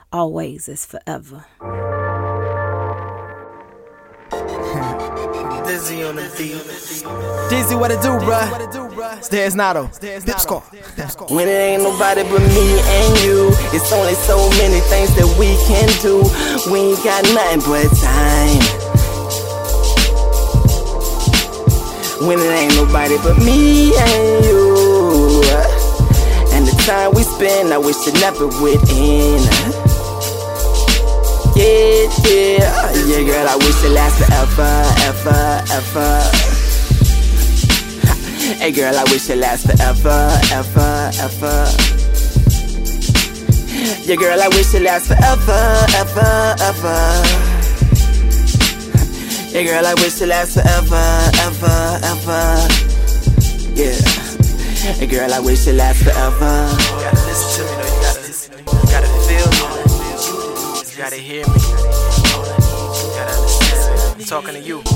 always is forever. Dizzy on the beat. Dizzy, what it do, bruh? There's Nato. Dipscore. When it ain't nobody but me and you, it's only so many things that we can do. We ain't got nothing but time. When it ain't nobody but me and you, and the time we spend, I wish it never would end. Yeah, girl, I wish it lasts forever, ever, ever. Hey, girl, I wish it lasts forever, ever, ever. Yeah, girl, I wish it lasts forever, ever, ever. Yeah, girl, I wish it lasts forever, ever, ever. Yeah. Hey, girl, I wish it lasts forever. You gotta listen to me, though. You gotta listen. You gotta feel me. You gotta hear me. You gotta understand. I'm talking to you.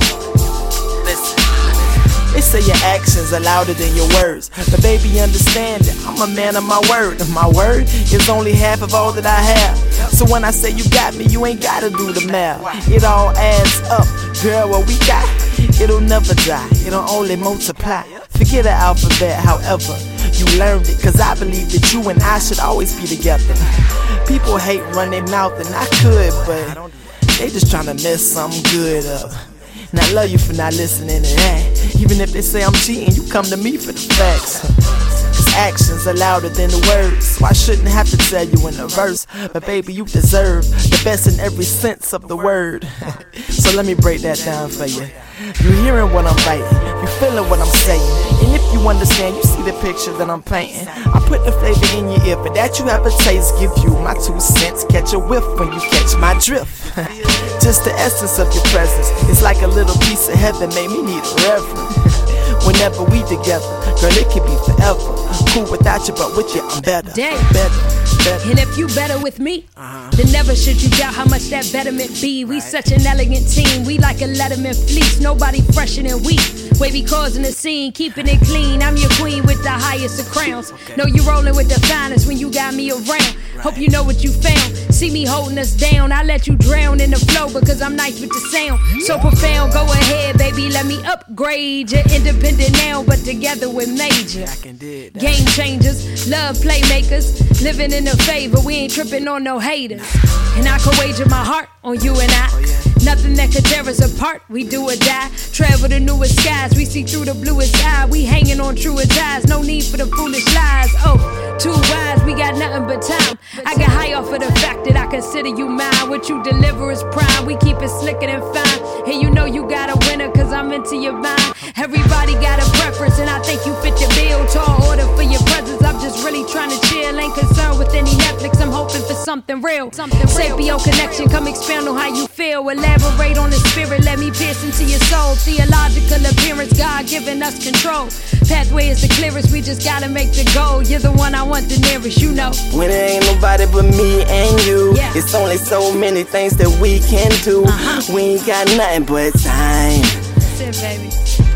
Listen. They say your actions are louder than your words, but baby, understand it, I'm a man of my word. My word is only half of all that I have. So when I say you got me, you ain't gotta do the math. It all adds up, girl, what we got, it'll never die, it'll only multiply. Forget the alphabet, however, you learned it, cause I believe that you and I should always be together. People hate running mouth, and I could, but they just tryna mess something good up. And I love you for not listening to that. Even if they say I'm cheating, you come to me for the facts. Cause actions are louder than the words, so I shouldn't have to tell you in a verse. But baby, you deserve the best in every sense of the word. So let me break that down for you. You hearing what I'm writing, you feeling what I'm saying, and if you understand, you see the picture that I'm painting. I put the flavor in your ear, but that you have a taste, give you my 2 cents, catch a whiff when you catch my drift. Just the essence of your presence, it's like a little piece of heaven, made me need a reverend. Whenever we together, girl, it could be forever. Cool without you, but with you, I'm better. Dang. Better. And if you better with me, then never should you doubt how much that betterment be. We such an elegant team, we like a Letterman fleece. Nobody fresher than we. Wavy causing a scene, keeping it clean. I'm your queen with the highest of crowns. Know you rolling with the finest when you got me around. Hope you know what you found. See me holding us down, I let you drown in the flow because I'm nice with the sound. So profound, go ahead, baby, let me upgrade. You're independent now, but together we're major. Game changers, love playmakers, living in the favor, we ain't tripping on no haters. And I could wager my heart on you and I. Nothing that could tear us apart, we do or die. Travel the newest skies, we see through the bluest sky. We hanging on truer ties, no need for the foolish lies. Oh, too wise, we got nothing but time. I get high off of the fact that I consider you mine. What you deliver is prime, we keep it slicker than fine. And you know you got a winner, cause I'm into your mind. Everybody got a preference, and I think you fit the bill. Tall order for your presence, I'm just really trying to chill. Ain't concerned with any Netflix, I'm hoping for something real. Sapio connection, come expand on how you feel. Elaborate on the spirit, let me pierce into your soul. Theological appearance, God giving us control. Pathway is the clearest, we just gotta make the goal. You're the one I want the nearest, you know. When it ain't nobody but me and you, it's only so many things that we can do. We ain't got nothing but time. That's it, baby.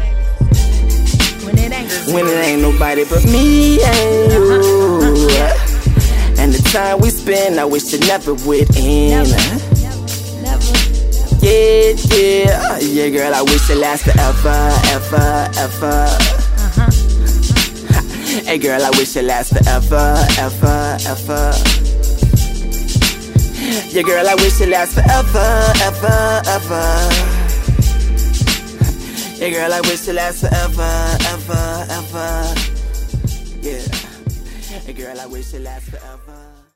When it ain't nobody but me and you, and the time we spend, I wish it never would end. Yeah, girl, I wish it lasts forever, ever, ever. Hey, girl, I wish it lasts forever, ever, ever. Yeah, girl, I wish it lasts forever, ever, ever. Yeah, girl, I wish it lasts forever, ever, ever. Yeah. Hey, girl, I wish it lasts forever.